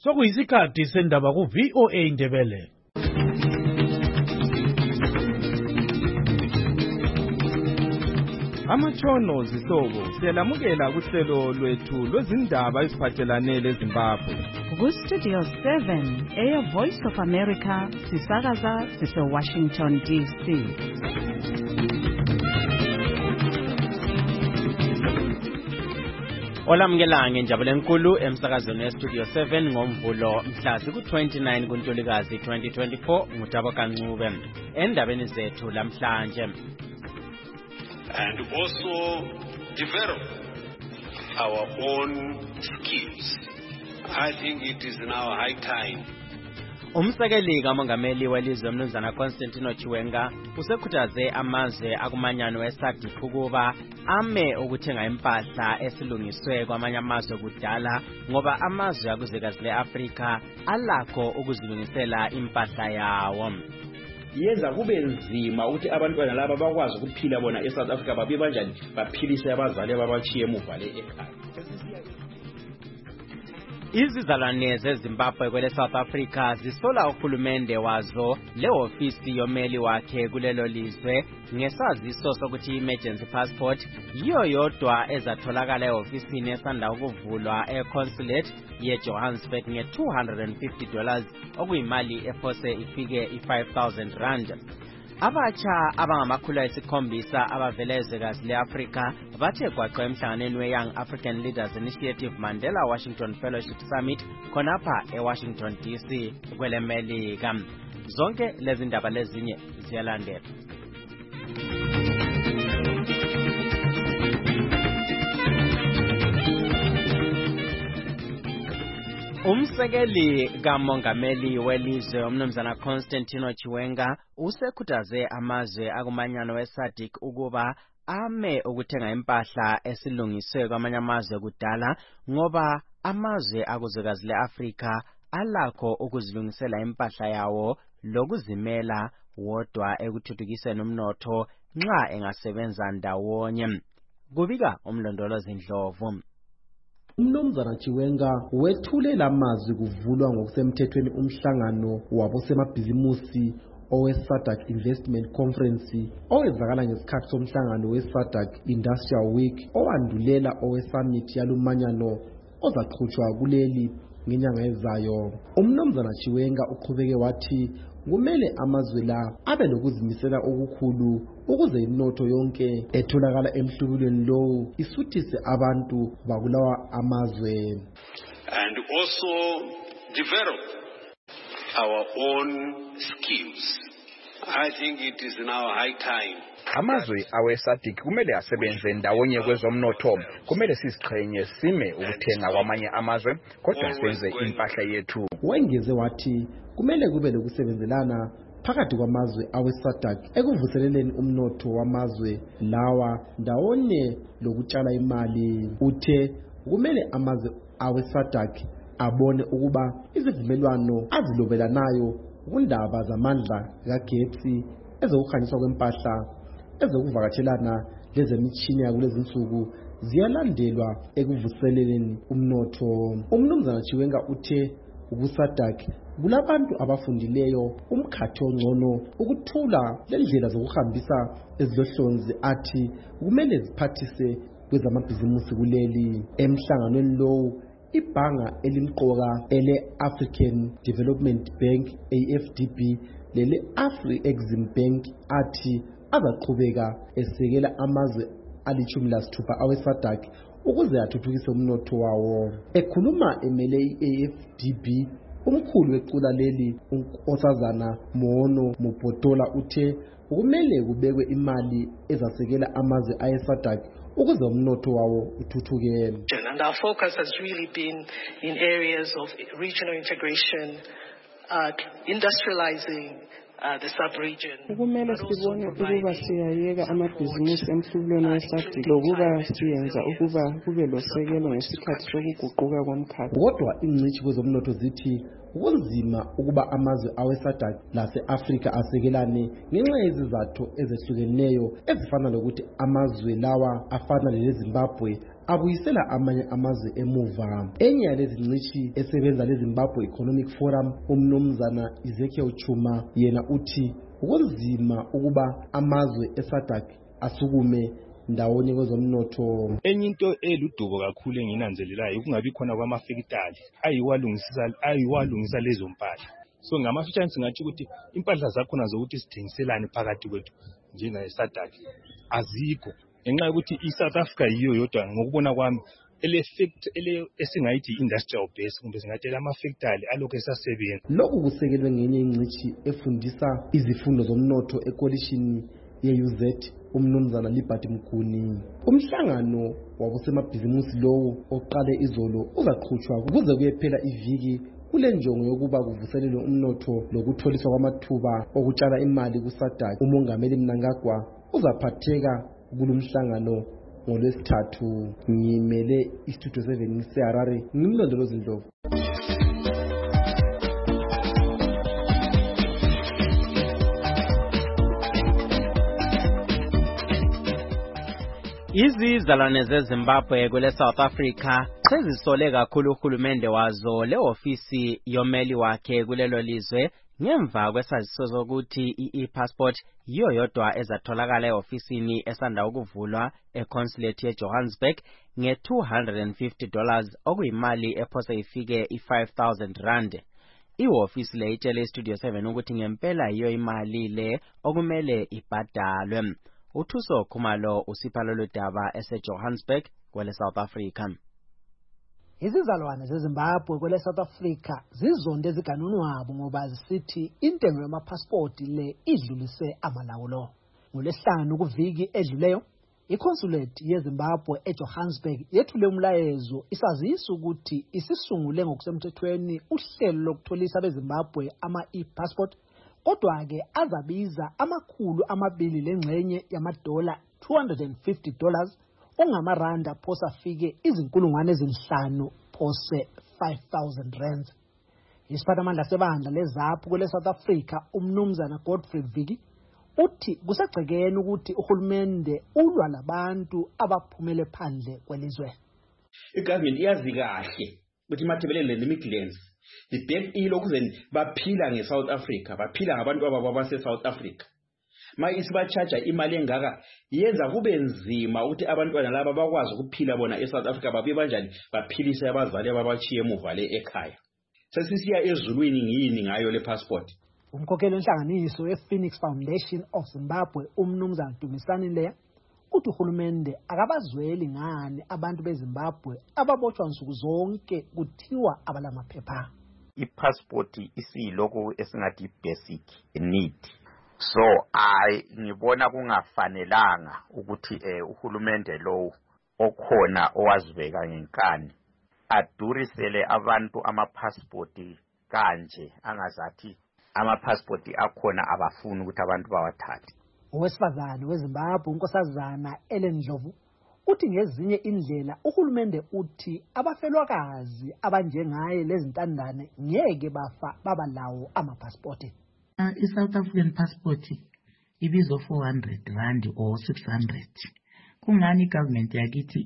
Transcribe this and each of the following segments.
Sokuyisikhathi sendaba ku VOA Indebele. Amatshono zihlobo siyalamukela kuhlelo lwethu lwezindaba eziphathelane leZimbabwe. Ku Studio 7 Air Voice of America sisakaza sise Washington DC. Olamukela ngenjabulo enkulu emsakazweni weStudio 7 ngomvulo mhla ku-29 kuNtulikazi 2024 ngutabo kancube endabeni zethu lamhlanje. And also develop our own skills. I think it is now high time. Umsekeli kamongameli welizwe mnumzana Constantino Chiwenga usekhuthaze amazwe akumanyano weSADC ukuba ame ukuthenga impahla esilungiswe kwamanye amazwe kudala ngoba amazwe akuzwekazi leAfrika alakho ukuzilungisela impahla yawo. Yenza kube nzima ukuthi abantwana laba bakwazi ukuphila bona eSouth Africa babe kanjani baphilise abazali ababachiye emuva le ekhaya. Izizalwane zeZimbabwe kwele South Africa zisola uhulumende wazo leofisi yomeli wakhe kulelo lizwe ngesaziso sokuthi emergency passport yiyo yodwa ezatholakala eofisini esanda ukuvulwa econsulate yeJohannesburg nge$250 okuyimali ephose ifike i5,000 rand. Abatsha abangamakhulu ayisikhombisa abavela ezwekazi leAfrika bathe gwaqa emhlanganweni weYoung African Leaders Initiative Mandela Washington Fellowship Summit khonapha eWashington DC kweleMelika. Zonke lezi ndaba lezinye ziyalandela. Umsekeli kamongameli welizwe umnumzana Constantino Chiwenga usekhuthaze amazwe akumanyano weSADC ukuba ame ukuthenga impahla esilungiswe kwamanye amazwe kudala ngoba amazwe akuzwekazi leAfrika alakho ukuzilungisela impahla yawo lokuzimela wodwa ekuthuthukiseni umnotho nxa engasebenza ndawonye. Kubika umlondolozi Ndlovu. Umnumzana Chiwenga wethule lamazwi kuvulwa ngokusemthethweni umhlangano wabosemabhizimusi oweSADC Investment Conference owenzakala ngesikhathi somhlangano weSADC Industrial Week owandulela oweSummit yalumanyano ozaqhutshwa kuleli ngenyanga ezayo. Umnumzana Chiwenga uqhubeke wathi kumele amazwe la abe lokuzimisela okukhulu ukuze inotho yonke etholakala emhlubulweni lowo isuthise abantu bakulawa amazwe. And also develop our own skills. I think it is now high time. Amazwe aweSADC kumele asebenze ndawonye kwezomnotho. Kumele siziqhenye sime ukuthenga kwamanye amazwe kodwa senze impahla yethu. Wengeze wathi kumele kube lokusebenzelana phakathi kwamazwe aweSADC ekuvuseleleni umnotho wamazwe lawa ndawonye lokutshala imali. Uthe kumele amazwe aweSADC abone ukuba izivumelwano azilobelanayo kundaba zamandla kagetsi ezokuhanjiswa kwempahla ezokuvakatshelana lezemitshini yakulezi nsuku ziyalandelwa ekuvuseleleni umnotho. Umnumzana Chiwenga uthe ubuSADC kulabantu abafundileyo umkhathi ongcono ukuthula lendlela zokuhambisa ezilohlonzi athi kumele ziphathise kwezamabhizimusi kuleli. Emhlanganweni lowo ibhanga elimqoka ele-African Development Bank AFDB lele Afri-Exim Bank athi azaqhubeka esekela amazwe ali-16 aweSADC ukuze athuthukise umnotho wawo. Ekhuluma emele i-AFDB umkhulu wequla leli uNkosazana Mono Mopotola uthe kumele kubekwe imali ezasekela amazwe ayeSADC ukuze umnotho wawo uthuthuke. And our focus has really been in areas of regional integration, industrializing the sub-region. Kumele sibone ukuba siyayeka amabhizinisi emhlubulweni weSADC lokuba siyenza ukuba kube losekelo ngesikhathi sokuguquka komkhakha. Kodwa ingcitshi kwezomnotho zithi kunzima ukuba amazwe aweSADC lase-Afrika asekelane ngenxa yezizathu ezehlukeneyo ezifana lokuthi amazwe lawa afana leZimbabwe abuyisela amanye amazwe emuva. Enye yalezi ngcishi esebenza leZimbabwe Economic Forum, umnumzana Ezekiel Chuma, yena uthi kunzima ukuba amazwe eSADC asukume ndawonye kwezomnotho. Enye into eludubo kakhulu enginanzelelayo ukungabi khona kwamafekitali ayiwalungisa lezo mpahla. So ngamafitshane singathi ukuthi impahla zakhona zokuthi sithengiselane phakathi kwethu njengeSADC azikho, ngenxa yokuthi iSouth Africa yiyo yodwa ngokubona kwami esingayithi industrial base, kumbe singathi amafekitali alokhu esasebenza. Lokhu kusekelwe ngenye ingcishi efundisa izifundo zomnotho ekolishini ye-UZ, umnumzana Liberty Mkhuni. Umhlangano wabosemabhizimusi lowo oqale izolo uzaqhutshwa kuze kuyephela iviki kule njongo yokuba kuvuselelwe umnotho lokutholiswa kwamathuba okutshala imali kuSADC. Umongameli Mnangagwa uzaphatheka kulomhlangano ngoLwesithathu. Ngimele iStudio 7 seHarare, ngimlondolozi Ndlovu. Izizalwane zeZimbabwe kwele South Africa sezisole kakhulu uhulumende wazo le ofisi yomeli wakhe kulelo lizwe ngemva kwesaziso sokuthi i-passport yiyo yodwa ezatholakala eofisini esanda ukuvulwa econsulate yeJohannesburg nge$250 okuyimali ephose ifike i5,000 rand. Iofisi le itshele iStudio 7 ukuthi ngempela yiyo imali le okumele ibhadalwe. Uthuso Khumalo usipha lolu daba eseJohannesburg kwele South Africa. Izizalwane zeZimbabwe kwele South Africa zizonde eziganunwabo ngoba zisithi intengo yamapassport le idlulise amalawulo. NgoLwesihlanu kuviki edluleyo, iconsulate yeZimbabwe eJohannesburg yethule umlayezo isazisa ukuthi isisungule ngokusemthethweni uhlelo lokutholisa beZimbabwe ama-e-passport, kodwa-ke azabiza $200 lengxenye yamadola $250 ongamaranda phose afike $5,000 phose 5,000 rands. Isiphathamandla sebandla leZAPHU kwele South Africa umnumzana Godfrey Viki uthi kusagcekeni ukuthi uhulumende ulwa labantu abaphumele phandle kwelizwe. Igovernment iyazi kahle ukuthi mathebelele le-Midlands libhek ilokuze baphila ngeSouth Africa, baphila ngabantu abase-South Africa. Ma isibachaja imali engaka yenza kube nzima ukuthi abantwana laba bakwazi ukuphila bona eSouth Africa babe banjani baphilise abazali ababachiye emuva le ekhaya. Sesisiya ezulwini ngiyini ngayo le passport. Umkhokheli wenhlanganiso ye-Phoenix Foundation of Zimbabwe umnumzana Dumisani Leya uthi uhulumende akabazweli ngani abantu beZimbabwe ababotshwa nsuku zonke kuthiwa abalamaphepha. I-passport isiyiloko esingathi basic need. So ngibona kungafanelanga ukuthi uhulumende lo okhona owazibeka ngenkani adurisele abantu ama-passport kanje angazathi ama-passport akhona abafuni ukuthi abantu bawathathe. Owesifazane weZimbabwe unkosazana Ellen Ndlovu uthi ngezinye indlela uhulumende uthi abafelwakazi abanjengaye lezintandane ngeke bafa babalawo ama-passport. I-South African passport ibizwa 400 rand or 600. Kungani igovernment yakithi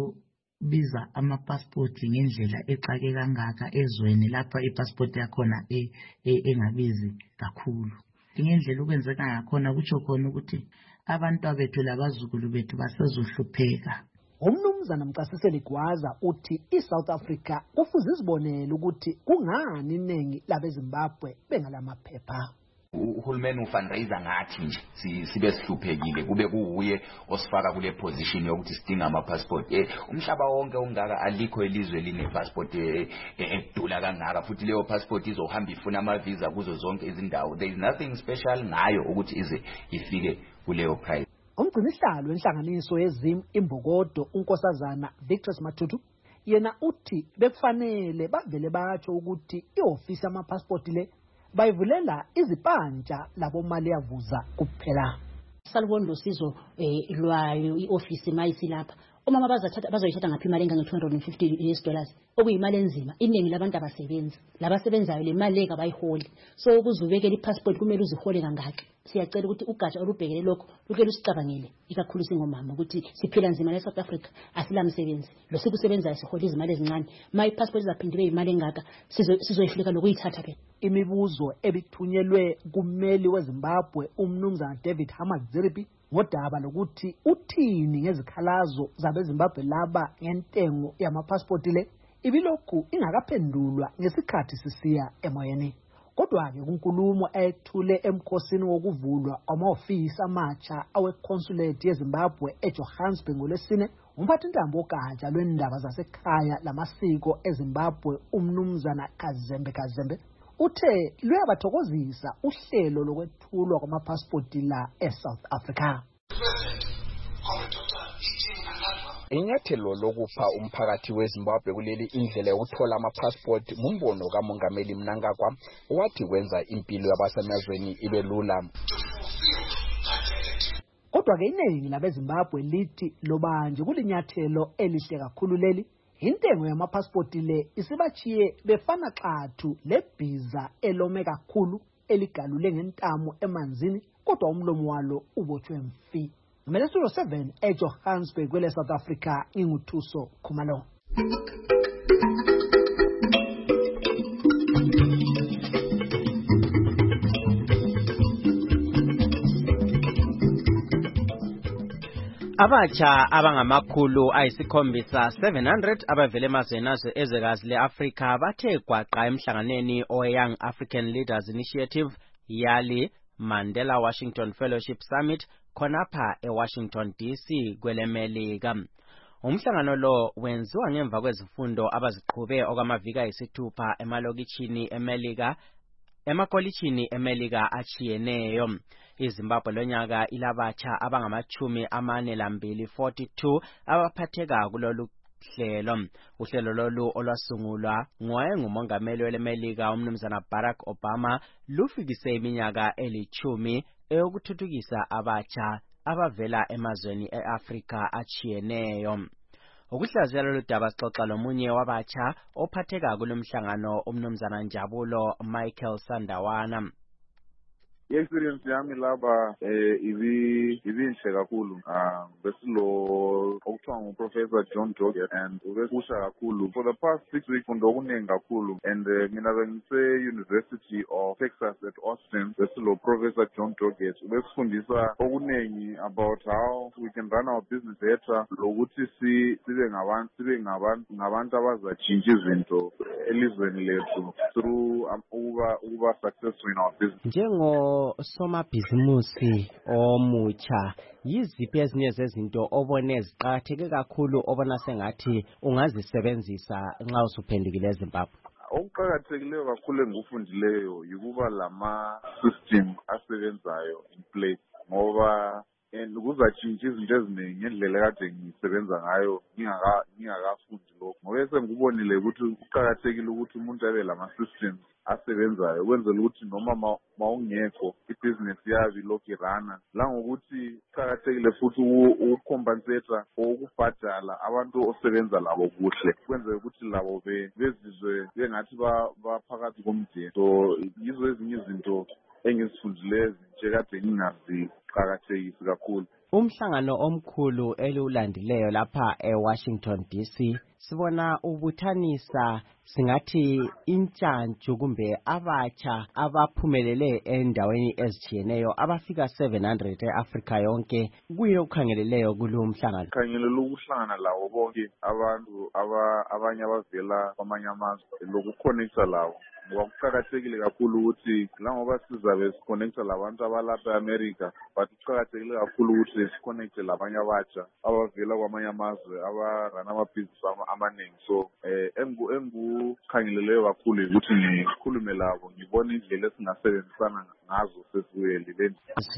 izobiza ama-passport ngendlela exake kangaka ezweni lapha i-passport yakhona engabizi kakhulu? Ngendlela ukwenzeka ngakhona kutsho khona ukuthi abantu abethu labazukulu bethu basezohlupheka. Umnumzana Mcasiseli Gwaza uthi iSouth Africa kufuze izibonele ukuthi kungani iningi labeZimbabwe bengalamaphepha. Uhulumeni ufundraiser ngathi nje sibe sihluphekile kube kuuye osifaka kule position yokuthi sidinga ama-passport. Umhlaba wonke ongaka alikho elizwe line-passport edula kangaka, futhi leyo passport izohamba ifuna ama-visa kuzo zonke izindawo. There is nothing special ngayo ukuthi ize ifike kuleyo price. Umgcinisihlalo wenhlanganiso yeZim Imbokodo unkosazana Victor Matutu yena uthi bekufanele bavele batsho ukuthi iofisi yama-passport le bayivulela izipantsha labo mali yavuza kuphela. Salibona losizo lwayo iofisi mayisilapha Umama bazoyithatha ngaphi imali engange $250 okuyimali enzima. Iningi labantu abasebenzi. Labasebenzayo le mali eka bayiholi. So ukuzubekela iPassport kumele uzihole kangaka. Siyacela ukuthi ugatsha olubhekele lokho lukele usicabangele ikakhulu singomama ukuthi siphila nzima la South Africa asila msebenzi. Lo sikusebenzayo sihola izimali ezincane. My passport izaphindwe imali engaka sizoyihluleka lokuyithatha phela. Imibuzo ebithunyelwe kummeli weZimbabwe umnumzana David Hamadziripi ngodaba lokuthi uthini ngezikhalazo zabeZimbabwe laba ngentengo yamapassport le ibilokhu ingakaphendulwa ngesikhathi sisiya emoyeni. Kodwa-ke kunkulumo ethule emkhosini wokuvulwa amahhovisi amatsha aweconsulate yeZimbabwe eJohannesburg ngolwesine, umphathintambo wogatsha lwendaba zasekhaya lamasiko eZimbabwe umnumzana Kazembe uthe luyabathokozisa uhlelo lokwethulwa kwamapasipoti la eSouth Africa. Inyathelo lokupha umphakathi weZimbabwe kuleli indlela yokuthola amapassport ngumbono kaMongameli Mnangagwa wathi kwenza impilo yabasemazweni ibe lula. Kodwa-ke iningi labeZimbabwe lithi loba nje kulinyathelo elihle kakhulu leli, intengo yamapasipoti le isibachiye befana xathu lebhiza elome kakhulu eligalule ngentamo emanzini kodwa umlomo walo ubotshwe mfi. Ngimele Studio 7 eJohannesburg kwele South Africa inguthuso Khumalo. Abatsha abangamakhulu ayisikhombisa 700 abavele emazweni ezwekazi le-Afrika bathe gwaqa emhlanganweni oYoung African Leaders Initiative yali Mandela Washington Fellowship Summit khonapha eWashington DC kwelemelika. Umhlangano lo wenziwa ngemva kwezifundo abaziqhube okwamaviki ayisithupha emakolitshini emelika achiyeneyo. iZimbabwe lonyaka ilabatsha abangama-42 abaphatheka kulolu hlelo. Uhlelo lolu olwasungulwa ngumongameli welemelika umnumzana Barack Obama lufikise iminyaka 10 eyokuthuthukisa abatsha abavela emazweni eAfrika achiyeneyo. Ukuhlaziya lolu daba sixoxa lomunye wabatsha ophatheka kulomhlangano umnumzana Njabulo Michael Sandawana. I-experience yami laba ibinhle kakhulu. Besilo okuthiwa nguProfessor John Doggett and ubesisha kakhulu for the past 6 weeks fundo okuningi kakhulu, and mina bengise-University of Texas at Austin. Besilo Professor John Doggett ubesifundisa okuningi about how we can run our business better, lokuthi sibe ngabantu abazatshintsha izinto elizweni lethu through ukuba successful in our business. Somabhizimusi omutsha, yiziphi ezinye zezinto obone ziqakatheke kakhulu obona sengathi ungazisebenzisa nxa usuphendukile eZimbabwe? Okuqakathekileyo kakhulu engikufundileyo yikuba lama-system asebenzayo in place, ngoba kuzatshintsha izinto eziningi ngendlela kade ngisebenza ngayo ngingakafundi lokho. Ngoba sengikubonile ukuthi kuqakathekile ukuthi umuntu abe lama-systems asebenzayo ukwenzela ukuthi noma mawungekho ibhizinesi yabi lokhu irana, langokuthi kuqakathekile futhi ukucompensate ukubhadala abantu osebenza labo kuhle kwenzela ukuthi labo bezizwe bengathi baphakathi komndeni. So yizo ezinye izinto engizifundileyo nje kade ngingaziqakathekisi kakhulu. Umhlangano omkhulu eliwulandileyo lapha eWashington DC sibona ubuthanisa singathi intshantshu kumbe abatsha abaphumelele endaweni ezichiyeneyo abafika 700 eAfrika yonke. Kuye ukhangeleleyo kulo mhlangano? Khangelela ukuhlangana lawo bonke abantu abanye abavela kwamanye amazwe lokuconnecta lawo, ngoba kuqakathekile kakhulu ukuthi langoba sizabe siconnecta labantu abalapha eAmerica, but kuqakathekile kakhulu ukuthi siconnecte labanye abatsha abavela kwamanye amazwe abarana amabhizinisi amaningi. So engukhangeleleyo kakhulu ukuthi ngikhulume labo ngibone indlela esingasebenzisana ngazo sesibuyelile.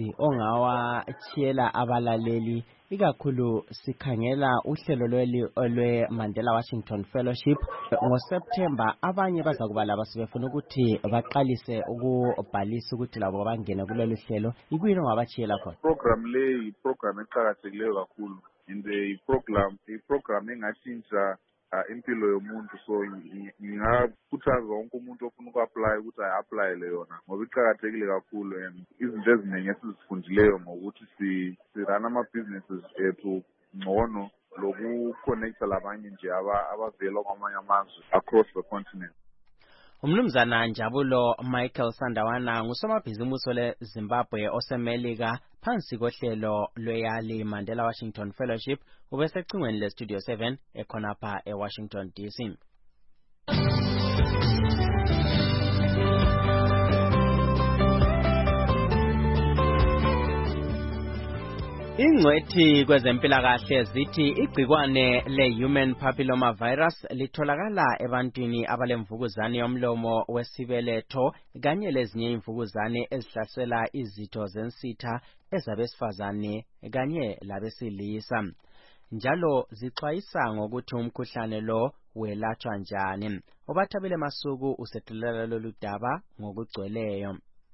Ongawatshiyela abalaleli ikakhulu sikhangela uhlelo lwe Mandela Washington Fellowship ngoSeptember, abanye bazakuba laba sebefuna ukuthi baqalise ukubhalisa ukuthi labo bangene kulolu hlelo. Ikuyini ongabachiyela khona? Program le program eqhakathekileyo kakhulu in the program engatshintsha impilo yomuntu. So ngingakhuthaza wonke umuntu ofuna uku-apply ukuthi ayi-applyele yona ngoba iqakathekile kakhulu, and izinto eziningi esizifundileyo ngokuthi sirun ama-businesses ethu ngcono loku-connecta labanye nje abavela kwamanye amazwe across the continent. Umnumzana Njabulo Michael Sandawana ngusomabhizimusi leZimbabwe osemelika phansi kohlelo lweYali Mandela Washington Fellowship ubesecingweni leStudio 7 ekhonapha eWashington DC. Ingcwethi kwezempilakahle zithi igcikwane le-human papilloma virus litholakala ebantwini abalemvukuzane yomlomo wesibeletho kanye lezinye imvukuzane ezihlasela izitho zensitha ezabesifazane kanye labesilisa. Njalo zixwayisa ngokuthi umkhuhlane lo welatshwa njani. Obathabile Masuku usethulela lolu daba ngokugcweleyo.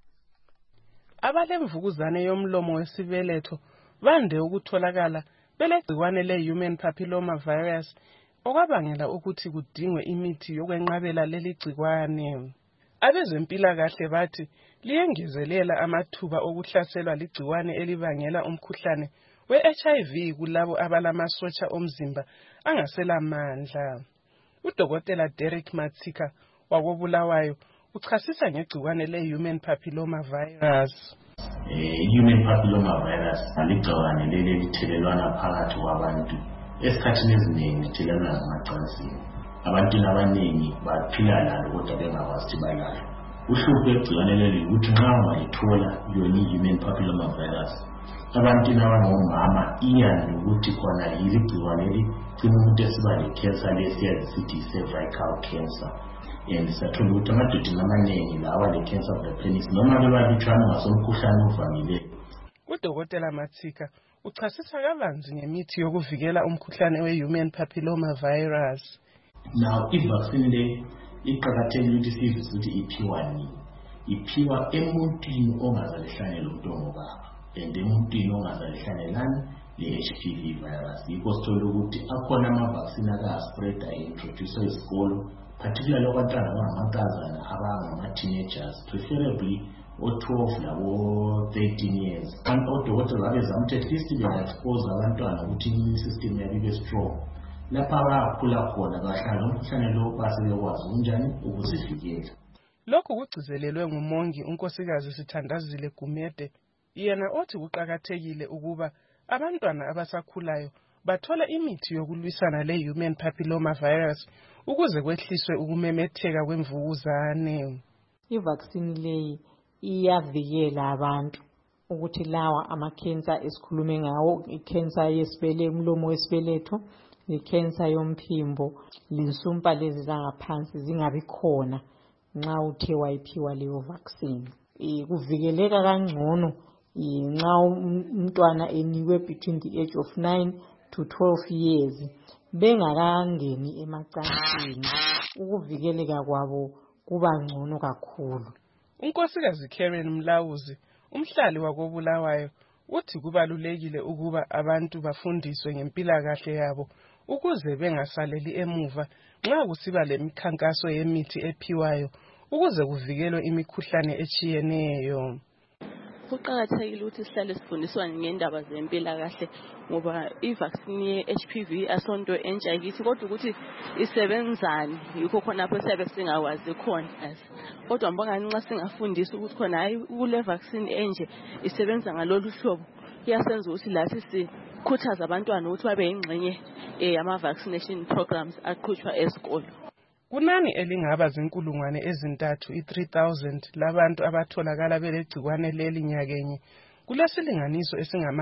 Abalemvukuzane yomlomo wesibeletho bande ukutholakala belegcikwane le-human papilloma virus okwabangela ukuthi kudingwe imithi yokwenqabela leli gcikwane. Abezempilakahle bathi liyengezelela amathuba okuhlaselwa ligcikwane elibangela umkhuhlane we-HIV kulabo abalamasotsha omzimba angaselamandla. Udokotela Derek Matsika wakobulawayo uchasisa ngegcikwane le-human papilloma virus. Human papilloma virus aligcikwane leli lithelelwana phakathi kwabantu. Esikhathini eziningi lithelelwana ngamacansini. Abantu abaningi baphila lalo kodwa bengakwazi ukuthi balalo. Uhlupho lwegcikwane leli ukuthi nxa ungayithola yona i-human papilloma virus, abantu abangomama iya nokuthi khona yili gcikwane ligcina umuntu esiba le-cancer lesiyazi sithi cervical cancer. And sathola ukuthi amadoda amaningi lawa le-cancer of the penis noma bebalutshwana ngasomkhuhlane ovamileyo. Udokotela Matsika uchasisa kabanzi ngemithi yokuvikela umkhuhlane we-human papilloma virus. Now, i-vaccine le iqakathekile ukuthi sivise ukuthi iphiwa nini. Iphiwa emuntwini ongazalihlane lomuntu ongubaba, and emuntwini ongazalihlanelani le-HPV virus. Yikho sithola ukuthi akhona ama-vaccine aka-spreader introduce esikolo, particularly abantwana abangamankazana abangama-teenagers, preferably o-12 labo-13 years. Odokotela babezama ukuthi at least benga-expose abantwana ukuthi immune system yabo ibe strong. Lapha bayakhula khona bahlala umkhuhlane lo basebekwazi unjani ukuzivikela. Lokhu kugcizelelwe ngumongi unkosikazi Sithandazile Gumede, yena othi kuqakathekile ukuba abantwana abasakhulayo bathola imithi yokulwisana le-human papilloma virus ukuze kwehliswe ukumemetheka kwemvukuzane. I-vaccine leyi iyavikela abantu ukuthi lawa ama-cancer esikhulume ngawo, i-cancer umlomo wesibeletho, i-cancer yomphimbo, linsumpa lezi zangaphansi zingabi khona nxa uthe wayiphiwa leyo vaccine. Kuvikeleka kangcono nxa umntwana enikwe between the age of 9 to 12 years bengakangeni emacansini. Ukuvikeleka kwabo kuba ngcono kakhulu. Unkosikazi Karen Mlawuzi, umhlali wakobulawayo, uthi kubalulekile ukuba abantu bafundiswe ngempilakahle yabo ukuze bengasaleli emuva nxa kusiba lemikhankaso yemithi ephiwayo ukuze kuvikelwe imikhuhlane etshiyeneyo. Kuqakathekile ukuthi sihlale sifundiswa ngendaba zempilakahle ngoba i-vaccine ye-HPV asonto entsha kithi kodwa ukuthi isebenzani yikho khona lapho siyabe singakwazi khona. Kodwa mbongani nxa singafundisa ukuthi khona hayi kule vaccine enje isebenza ngalolu hlobo iyasenza ukuthi lathi sikhuthaza abantwana ukuthi babe yingxenye ama-vaccination programs aqhutshwa esikolo. Kunani elingaba zinkulungwane ezintathu i-3,000 labantu abatholakala belegcikwane leli nyakenye. Kulesilinganiso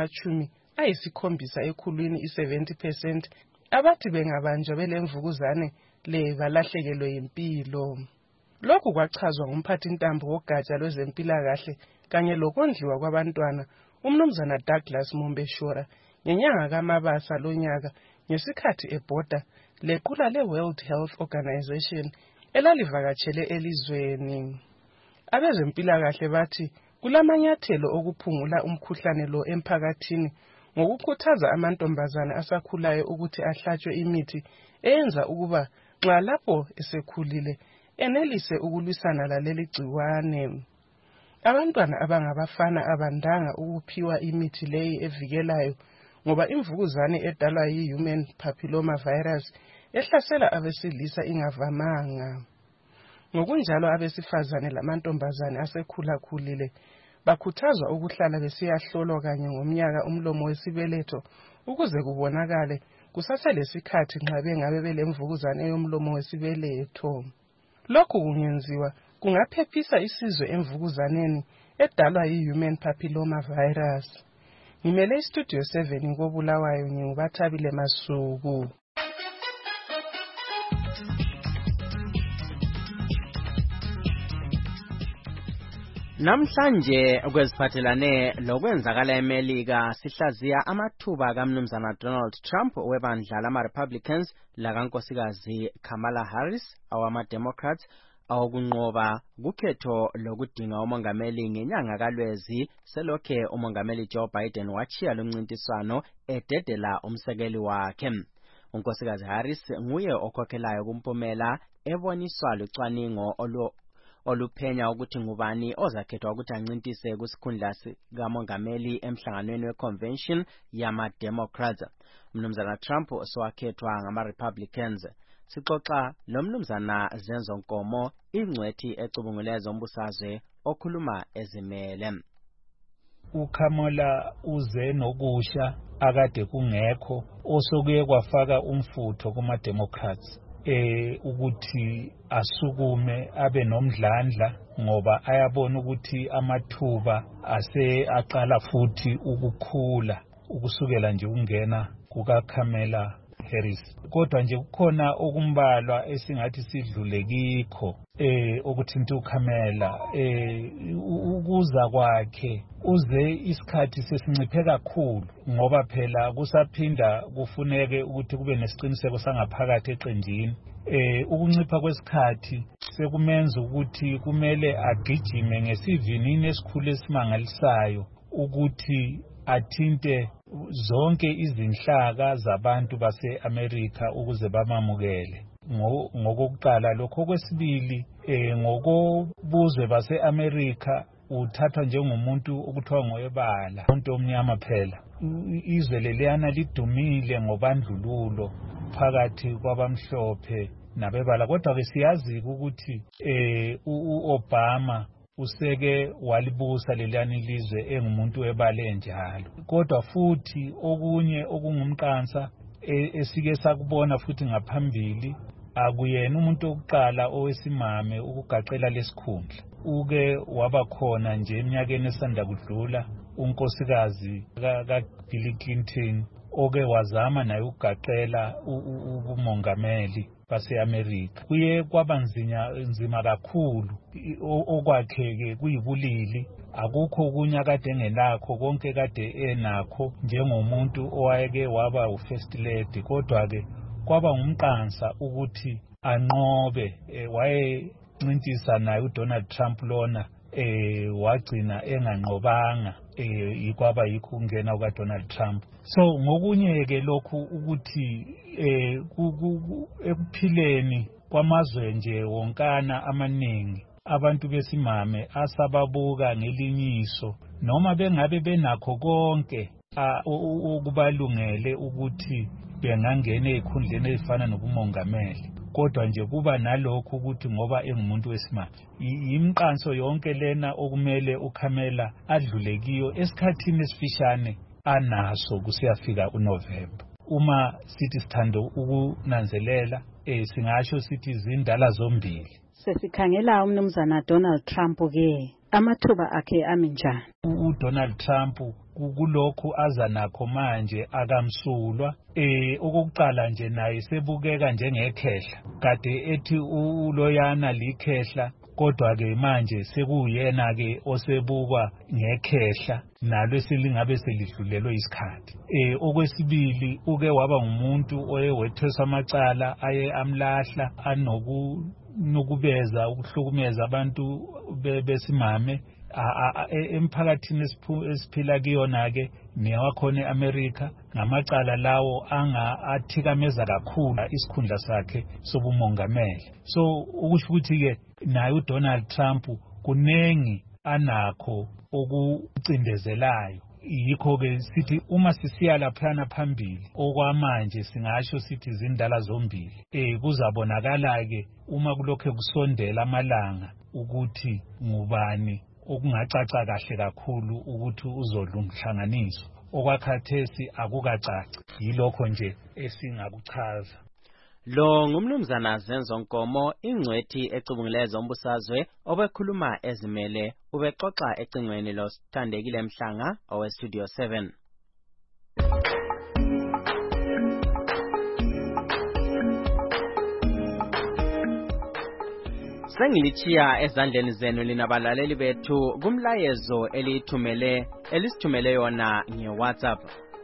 esingama-70 ekhulwini i-70% abathi bengabanjwa belemvukuzane le balahlekelwe yimpilo. Lokhu kwachazwa ngumphathintambo wogatsha lwezempilakahle kanye lokondliwa kwabantwana umnumzana Douglas Mombeshora ngenyanga kaMabasa lonyaka ngesikhathi ebhoda lequla le-World Health Organization elalivakatshele elizweni. Abezempilakahle bathi kulamanyathelo okuphungula umkhuhlane lo emphakathini ngokukhuthaza amantombazane asakhulayo ukuthi ahlatshwe imithi eyenza ukuba nxa lapho esekhulile enelise ukulwisana laleli gciwane. Abantwana abangabafana abandanga ukuphiwa imithi leyi evikelayo ngoba imvukuzane edalwa yi-human papilloma virus ehlasela abesilisa ingavamanga. Ngokunjalo abesifazane lamantombazane asekhulakhulile bakhuthazwa ukuhlala besiyahlolwa kanye ngomnyaka umlomo wesibeletho ukuze kubonakale kusaselesikhathi nxa bengabe belemvukuzane yomlomo wesibeletho. Lokhu kungenziwa kungaphephisa isizwe emvukuzaneni edalwa yi-human papilloma virus. Ngimele istudio 7 ngobulawayo nginguBathabile Masuku. Namhlanje kweziphathelane lokwenzakala eMelika sihlaziya amathuba kaMnumzana Donald Trump webandla lama-Republicans lakankosikazi Kamala Harris awama-Democrats awokunqoba kukhetho lokudinga umongameli ngenyanga kaLwezi selokhe umongameli Joe Biden wachiya lomncintiswano ededela umsekeli wakhe. Unkosikazi Harris nguye okhokhelayo kumpumela eboniswa lucwaningo oluphenya ukuthi ngubani ozakhethwa ukuthi ancintise kusikhundla sikamongameli emhlanganweni weconvention yama-Democrats. Mnumzana Trump sowakhethwa ngama-Republicans. Sixoxa lomnumzana Zenzo Nkomo, ingcwethi ecubungule zombusazwe okhuluma ezimele. uKamala uze nokusha akade kungekho osokuye kwafaka umfutho kuma-Democrats ukuthi asukume abe nomdlandla ngoba ayabona ukuthi amathuba aqala futhi ukukhula ukusukela nje ungena kukaKamala Harris. Kodwa nje kukhona okumbalwa esingathi sidlule kikho okuthinta uKamala ukuza kwakhe uze isikhathi sesinciphe kakhulu ngoba phela kusaphinda kufuneke ukuthi kube nesiqiniseko sangaphakathi eqenjini. Ukuncipha kwesikhathi sekumenza ukuthi kumele agijime ngesivinini esikhulu esimangalisayo ukuthi athinte zonke izinhlaka zabantu base-Amerika ukuze bamamukele. Ngokokuqala lokho. Okwesibili ngokobuzwe base-Amerika uthathwa njengomuntu okuthiwa ngoyebala, umuntu omnyama phela. Izwe leliyana lidumile ngobandlululo phakathi kwabamhlophe nabebala, kodwa-ke siyazi ukuthi u-Obama useke walibusa leliyana ilizwe engumuntu webala enjalo. Kodwa futhi okunye okungumqansa esike sakubona futhi ngaphambili akuyena umuntu okuqala owesimame ukugaqela lesikhundla. Uke wabakhona nje eminyakeni esanda kudlula unkosikazi kaBill Clinton oke wazama naye ukugaqela ubumongameli base-Amerika. Kuye kwaba nzima kakhulu okwakheke kuyibulili. Akukho okunye akade engenakho, konke kade enakho njengomuntu owayeke waba u-first lady. Kodwa-ke kwaba ngumqansa ukuthi anqobe. Wayencintisa naye uDonald Trump lona wagcina enganqobanga. Ikwaba yikho ukungena kukaDonald Trump. So ngokunye-ke lokhu ukuthi ekuphileni kwamazwe nje wonkana amaningi abantu besimame asababuka ngelinyiso noma bengabe benakho konke okubalungele ukuthi bengangena ezikhundleni ezifana nobumongameli, kodwa nje kuba nalokho ukuthi ngoba engumuntu wesimame. Imqanso yonke lena okumele uKamala adlule kiyo esikhathini esifishane anaso kusiyafika uNovember. Uma sithi sithanda ukunanzelela singasho sithi izindala zombili. Sesikhangela umnumzana Donald Trump ke amathuba akhe aminjani? uDonald Trump kulokhu aza nakho manje akamsulwa. Okokuqala nje naye sebukeka njengekhehla. Kade ethi uloyana likhehla, kodwa-ke manje sekuyena-ke osebukwa ngekhehla nalo eselingabe selidlulelwe isikhathi. Okwesibili uke waba ngumuntu oyewetheswa amacala aye amlahla anokubeza ukuhlukumeza abantu besimame emphakathini esiphila kuyona ke newakhona eAmerica ngamacala lawo athikameza kakhulu isikhundla sakhe sobumongameli. So ukusho ukuthi ke naye uDonald Trump kunengi anakho okucindezelayo. Yikho ke sithi uma sisiya laphana phambili okwamanje singasho sithi izindala zombili kuzabonakala ke uma kulokho kusondela amalanga ukuthi ngubani okungacaca kahle kakhulu ukuthi uzolunhlanganiso. Okwakhathesi akukacaci, yilokho nje esingakuchaza. Lo ngumnumzana Zenzo Nkomo, ingcwethi ecubungileyo zombusazwe obekhuluma ezimele ubexoxa ecingweni lo Sithandekile Mhlanga owe Studio 7. Sengilichiya ezandleni zenu linabalaleli bethu kumlayezo elisithumele yona ngeWhatsApp.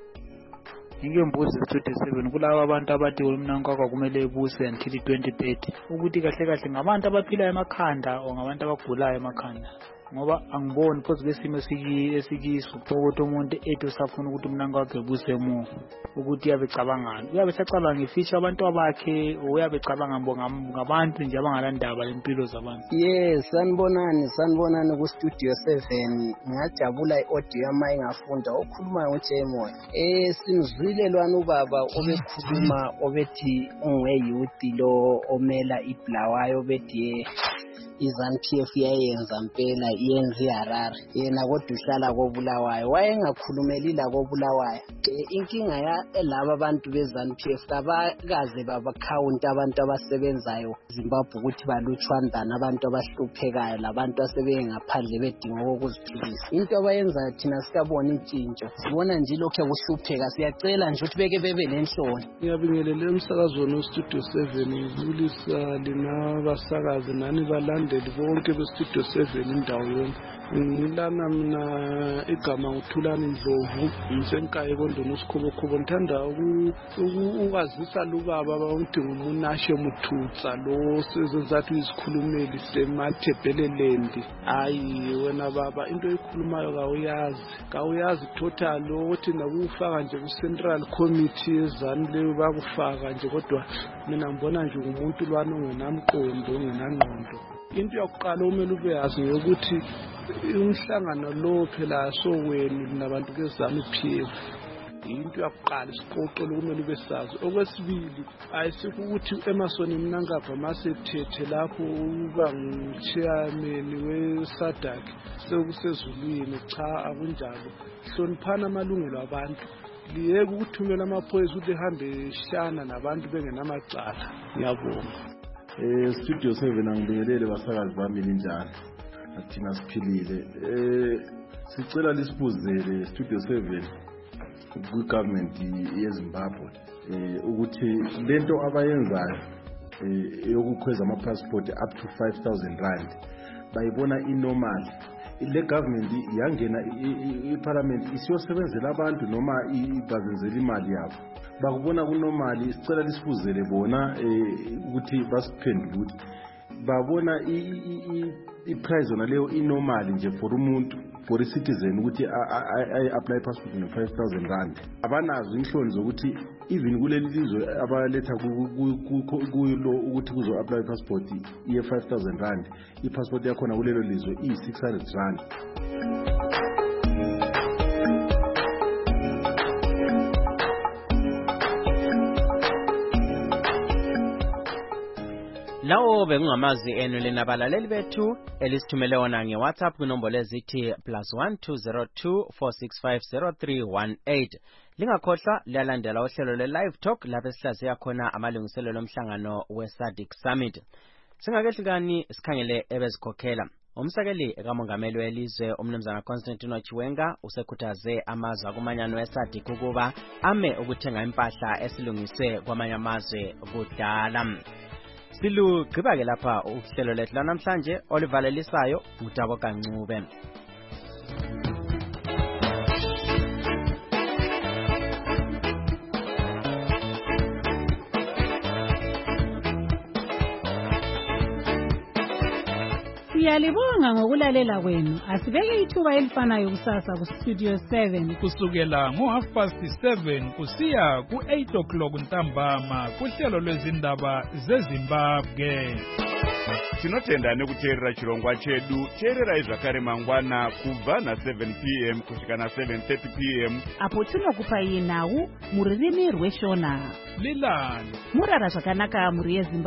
Ngiyembuza Studio 7 kulabo abantu abathi uMnangagwa kumele ebuse until 2030 ukuthi kahle kahle ngabantu abaphila emakhanda o ngabantu abagulayo emakhanda, ngoba angiboni phozu kwesimo esikiso ukuthi umuntu ethi usafuna ukuthi uMnangagwa ebuse mu ukuthi uyabe cabangana, uyabe sacabanga ifishi abantu abakhe uyabe cabanga ngabantu nje abangalandaba lempilo zabantu. Yes, sanibonani ku Studio 7. Ngajabula iaudio yami engafunda okhuluma ngoJemoy. Sinizwile lwana ubaba obekhuluma obethi ungeyouth lo omela iBulawayo bethi iZANU-PF yayenza mpela iyenza iHarare yena kodwa uhlala koBulawayo wayengakhulumeli la koBulawayo. Inkinga laba abantu beZANU-PF kabakaze babakhawunta abantu abasebenzayo Zimbabwe ukuthi balutshwandana abantu abahluphekayo labantu asebengaphandle bedinga ukuziphilisa. Into abayenza thina sikabona intshintsho, sibona nje lokho kuhlupheka, siyacela nje ukuthi beke bebe nenhloni. Ngiyabingelela emsakazweni weStudio 7 ngibulisa lina basakazi nani balandeli bonke beStudio 7 indawo yonke. Ngilana mina igama uThulani Ndlovu ngisenkaye kondona uSikhobokhobo. Ngithanda ukwazisa lubaba ukuthi ngumunashe Muthutsa lo sezenzathi isikhulumeli seMathebeleland. Hayi wena baba into ekhulumayo kawuyazi total ukuthi nakufaka nje kuCentral Committee yeZANU leyo bakufaka nje, kodwa mina ngibona nje umuntu lwana ongenamqondo ongenangqondo. Into yokuqala omele ube yazi ukuthi umhlangano lo phela sowenu nabantu beZANU-PF into yokuqala isiqoqelo kumele ube sazi. Okwesibili ayisikho ukuthi uEmmerson Mnangagwa masethethe lapho uba nguchairman weSADC sekusezulwini, cha akunjalo. Hloniphana amalungelo abantu, liyeke ukuthumela amaphoyisa ukuthi ehambe shana nabantu bengenamacala. Ngiyabonga. Studio 7 angibingelele basakazi bami linjani athina siphilile. Sicela lisibuzele Studio 7 ku-government yeZimbabwe ukuthi lento abayenzayo yokukhweza ama-passport up to 5,000 rand bayibona inormal. Le government yangena iparliament isiyosebenzela abantu noma ibazenzela imali yabo, bakubona kunormal. Sicela lisifuzele bona ukuthi basiphendule ukuthi babona iprice yona leyo inormal nje for umuntu, for i-citizen ukuthi apply passport no 5,000 rand. Abanazo inhloni zokuthi even kuleli lizwe abaletha kulo ukuthi kuzo apply passport iye 5,000 rand, i-passport yakhona kulelo lizwe iyi-600 rand. Lawo bekungamazi enu linabalaleli bethu elisithumele wona ngeWhatsApp kunombolo ezithi +12024650318. Lingakhohlwa liyalandela uhlelo lwe-Live Talk lapho esihlaziya khona amalungiselelo omhlangano we-SADC Summit. Singakehlukani sikhangele ebezikhokhela. Umsekeli kamongameli welizwe umnumzana Constantine Chiwenga usekhuthaze amazwe akumanyano we-SADC ukuba ame ukuthenga impahla esilungiswe kwamanye amazwe kudala. Silugqiba-ke lapha uhlelo lethu lanamhlanje olivalelisayo uTabo Kancube. Siyalibonga ngokulalela kwenu. Asibeke ithuba elifanayo kusasa ku-Studio 7 kusukela ngo7:30 kusiya ku8 ntambama kuhlelo lwezindaba zeZimbabwe. Tinotenda nekuteerera chirongwa chedu. Teererai zvakare mangwana kubva na7 p.m. kusvika na7:30 p.m. apo tinokupai nhau muririmi rweshona. Lilani Murara zvakanaka muri yeZimbabwe.